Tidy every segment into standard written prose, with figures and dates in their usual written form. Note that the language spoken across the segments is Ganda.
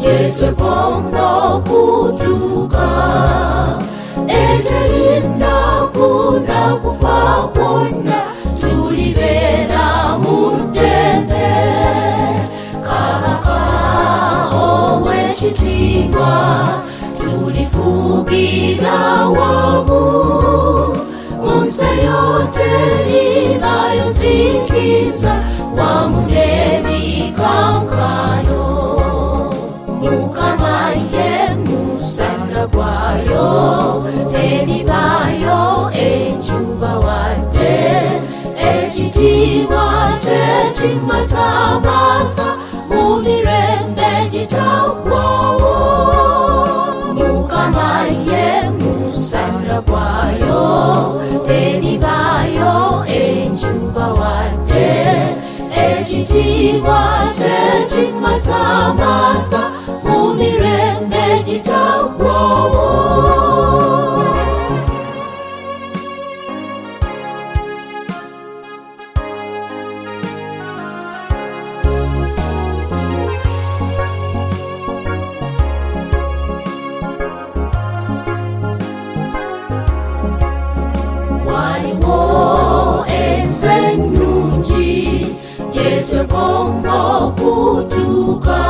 Jetwegomba kutuka etelinda kuna kufa kwonna tulibera mudende kabaka ow'ekitiibwa tulifugira wamu munsi y'otelibayo zikiza wamu n'ebikankano Mukama ye musana gwayo telibayo enjuba wadde ekitiibwa kye kimasamasa mu mirembe gitagwawo Mukama ye musana gwayo telibayo enjuba wadde ekitiibwa kye kimasamasa mu mirembe gitagwawo waliwo ensenyungi jetwegomba kutuka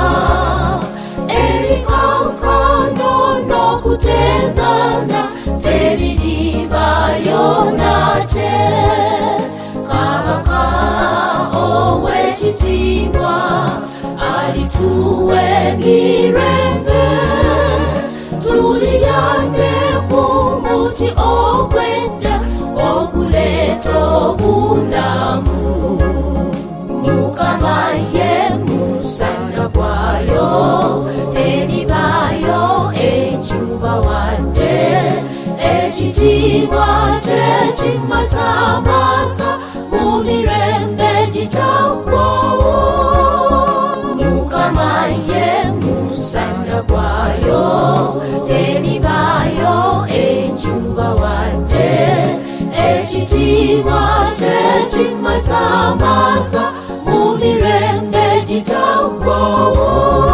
ebikankano n'okutegana tebiribayo nate kabaka ow'ekitiibwa alituwa emirembe tuliyane ku muti ogw'edda oguleeta obulamu Mukama ye musana gwayo telibayo enjuba wadde ekitiibwa kye kimasamasa mu mirembe gitagwawo Mukama ye musana gwayo telibayo enjuba wadde ekitiibwa kye kimasamasa mu mirembe gitagwawo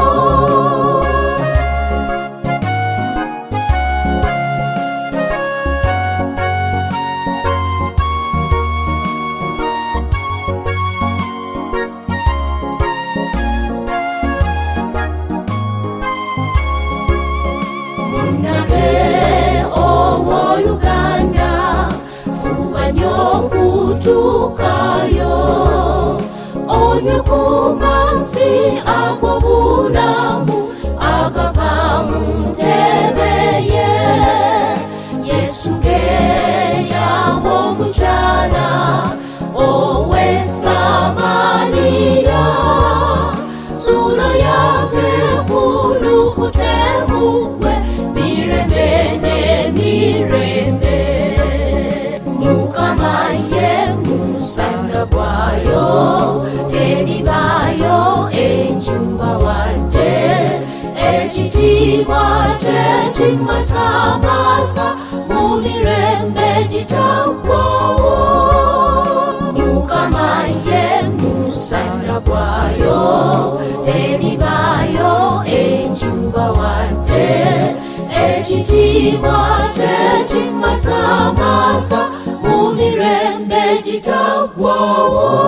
Munnage ow'oluganda fuba nnyo okutuukayo onywe ku mazzi ag'obulamu agava mu ntebe ye Yesu ge yawa omukyala ow'e Samaliya sula yage kulukute mugwe mirembe n'emirembe Mukama ye musana gwayo telibayo enjuba wadde ekitiibwa kye kimasamasa mu mirembe gitagwawo Mukama ye musana gwayo telibayo enjuba wadde ekitiibwa kye kimasamasa mu mirembe gitagwawo